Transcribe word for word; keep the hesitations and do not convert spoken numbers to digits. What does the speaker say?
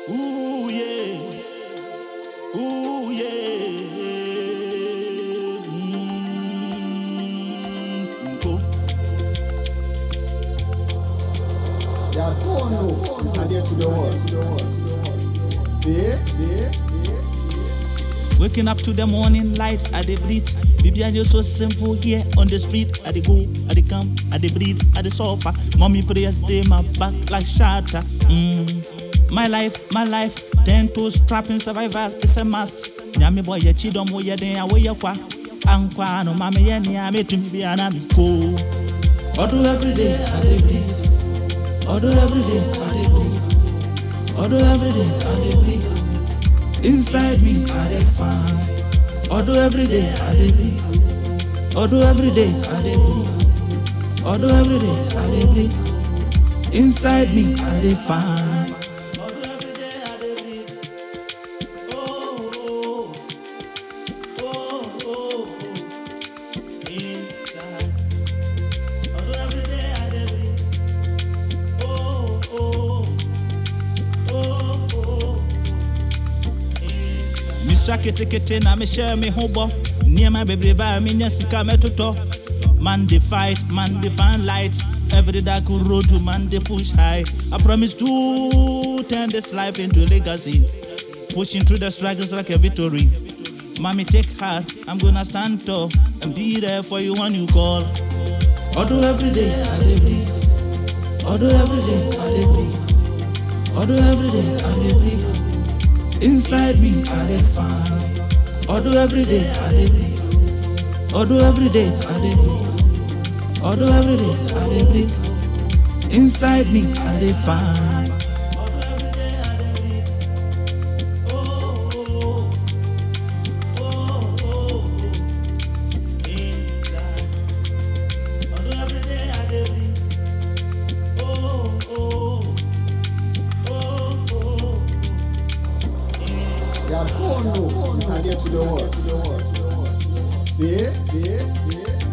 Ooh yeah, ooh yeah. Mm, go. Yeah, don't know. And there to the world. See, see, see. Waking up to the morning light, I dey breathe. Baby, I just so simple here on the street. I dey go, I dey come, I dey breathe, I dey suffer. Mommy prayers dey my back like shatter. Mm. My life, my life, ten toes trapping survival, it's a must. Nyami boy, ye chidom wo ye den awo ye kwa. Ankwa no mama ye ni ame to me be anami ko. Odo every day I dey breathe. Odo every day I dey breathe. Odo every day I dey breathe. Inside me I dey find. Odo every day I dey breathe. Odo every day I dey breathe. Odo every day I dey breathe. Inside me I dey find. Kete kete na me share me hobo. Near my baby by me nyasika me toto. Man they fight, man they find light. Every dark road to man they push high. I promise to turn this life into a legacy. Pushing through the struggles like a victory. Mommy take heart, I'm gonna stand tall and be there for you when you call. Although every day I dey breathe. Although every day I dey breathe. Although every day I dey breathe. Inside me I dey find. Although every day I dey breathe. Although every day I dey breathe. Although every day I dey breathe. Inside me I dey find. Although every day I dey breathe. Oh oh oh oh oh. Inside. Although every day I dey breathe. Oh oh oh oh. Yeah, don't know. And there to the world. See, see, see.